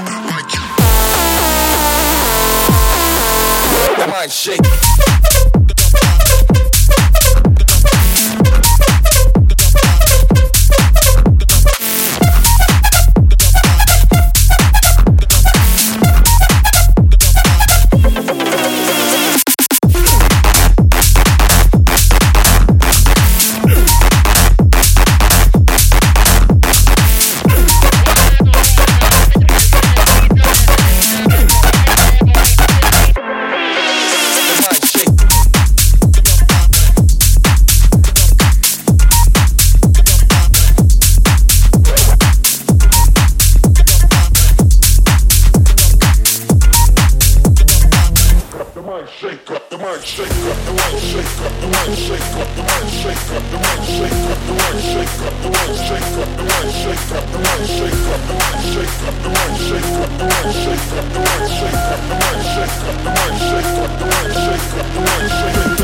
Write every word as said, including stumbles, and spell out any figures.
Your mind shake. Shake up the mind, shake up the mind, shake up the mind, shake up the mind, shake up the mind, shake up the mind, shake up the mind, shake up the mind, shake up the mind, shake up the mind, shake up the mind, shake up the mind, shake up the mind, shake up the mind, shake up the mind, shake up the mind, shake up the mind, shake